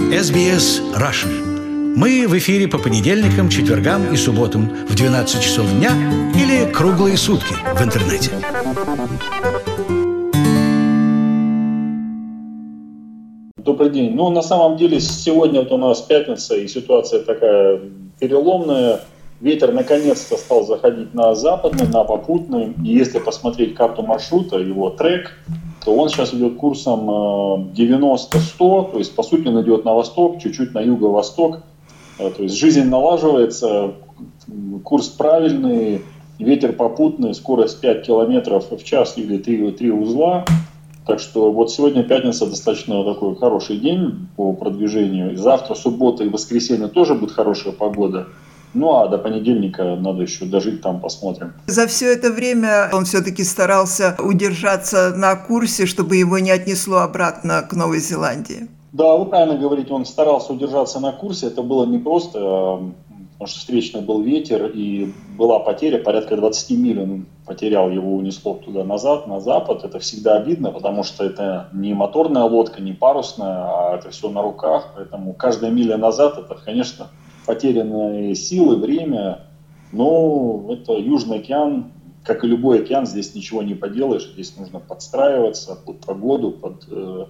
SBS Russian. Мы в эфире по понедельникам, четвергам и субботам в 12 часов дня или круглые сутки в интернете. Добрый день. На самом деле, сегодня у нас пятница, и ситуация такая переломная. Ветер наконец-то стал заходить на западный, на попутный. И если посмотреть карту маршрута, его трек, то он сейчас идет курсом 90-100, то есть по сути он идет на восток, чуть-чуть на юго-восток. То есть жизнь налаживается, курс правильный, ветер попутный, скорость 5 км в час или 3 узла. Так что вот сегодня пятница достаточно такой хороший день по продвижению. Завтра, суббота и воскресенье тоже будет хорошая погода. А до понедельника надо еще дожить, там посмотрим. За все это время он все-таки старался удержаться на курсе, чтобы его не отнесло обратно к Новой Зеландии. Да, вы правильно говорите, он старался удержаться на курсе. Это было непросто, потому что встречный был ветер и была потеря, порядка 20 миль он потерял, его унесло туда-назад, на запад. Это всегда обидно, потому что это не моторная лодка, не парусная, а это все на руках. Поэтому каждая миля назад это, конечно, потерянные силы, время. Но это Южный океан, как и любой океан, здесь ничего не поделаешь. Здесь нужно подстраиваться под погоду, под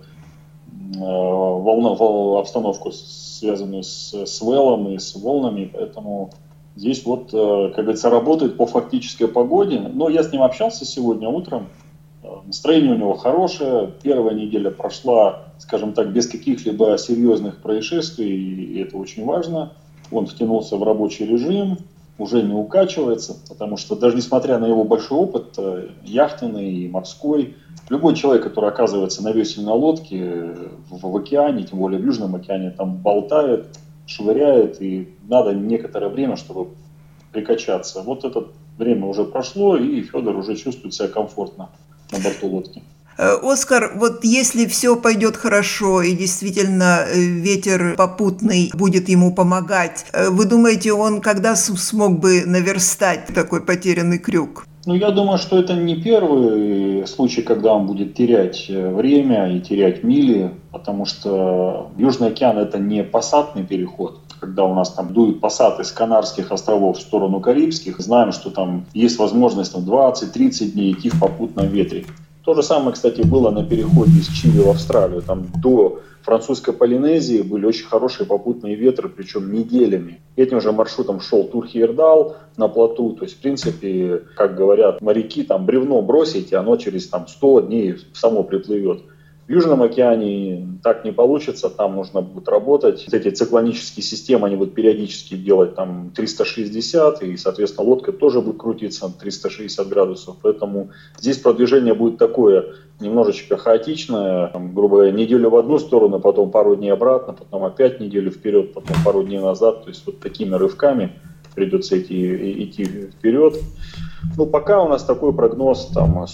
обстановку, связанную с вэлом и с волнами. Поэтому здесь как говорится, работает по фактической погоде. Но я с ним общался сегодня утром. Настроение у него хорошее. Первая неделя прошла, скажем так, без каких-либо серьезных происшествий. И это очень важно. Он втянулся в рабочий режим, уже не укачивается, потому что даже несмотря на его большой опыт, яхтенный и морской, любой человек, который оказывается на весельной лодке в океане, тем более в Южном океане, там болтает, швыряет, и надо некоторое время, чтобы прикачаться. Вот это время уже прошло, и Федор уже чувствует себя комфортно на борту лодки. Оскар, вот если все пойдет хорошо и действительно ветер попутный будет ему помогать, вы думаете, он когда смог бы наверстать такой потерянный крюк? Я думаю, что это не первый случай, когда он будет терять время и терять мили, потому что Южный океан – это не пассатный переход. Когда у нас там дует пассат из Канарских островов в сторону Карибских, знаем, что там есть возможность 20-30 дней идти в попутном ветре. То же самое, кстати, было на переходе из Чили в Австралию. Там до французской Полинезии были очень хорошие попутные ветры, причем неделями. Этим же маршрутом шел Тур-Хейердал на плоту. То есть, в принципе, как говорят моряки, там бревно бросить, и оно через 100 дней само приплывет. В Южном океане так не получится, там нужно будет работать. Эти циклонические системы, они будут периодически делать 360, и, соответственно, лодка тоже будет крутиться 360 градусов. Поэтому здесь продвижение будет такое немножечко хаотичное. Грубо говоря, неделю в одну сторону, потом пару дней обратно, потом опять неделю вперед, потом пару дней назад. То есть вот такими рывками придется идти вперед. Пока у нас такой прогноз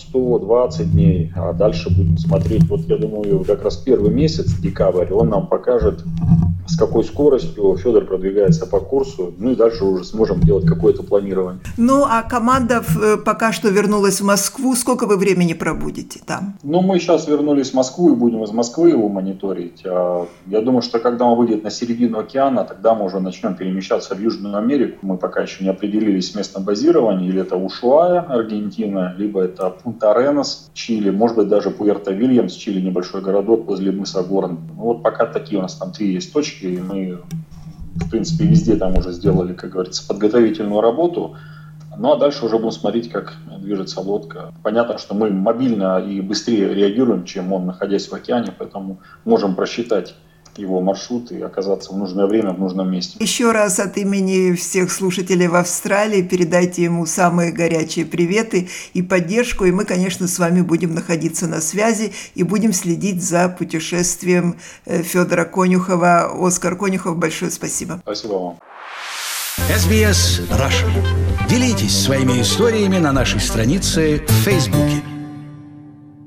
120 дней, а дальше будем смотреть. Вот я думаю, как раз первый месяц, декабрь, он нам покажет, с какой скоростью Федор продвигается по курсу, и дальше уже сможем делать какое-то планирование. А команда пока что вернулась в Москву. Сколько вы времени пробудете там? Мы сейчас вернулись в Москву и будем из Москвы его мониторить. Я думаю, что когда он выйдет на середину океана, тогда мы уже начнем перемещаться в Южную Америку. Мы пока еще не определились с местом базирования, или это Ушуая, Аргентина, либо это Пунта-Аренас, Чили, может быть даже Пуэрто-Вильямс, Чили, небольшой городок возле мыса Горн. Пока такие у нас там 3 есть точки. И мы, в принципе, везде там уже сделали, как говорится, подготовительную работу. А дальше уже будем смотреть, как движется лодка. Понятно, что мы мобильно и быстрее реагируем, чем он, находясь в океане, поэтому можем просчитать его маршрут и оказаться в нужное время в нужном месте. Еще раз от имени всех слушателей в Австралии передайте ему самые горячие приветы и поддержку. И мы, конечно, с вами будем находиться на связи и будем следить за путешествием Федора Конюхова. Оскар Конюхов, большое спасибо. Спасибо вам. SBS Russian. Делитесь своими историями на нашей странице в Фейсбуке.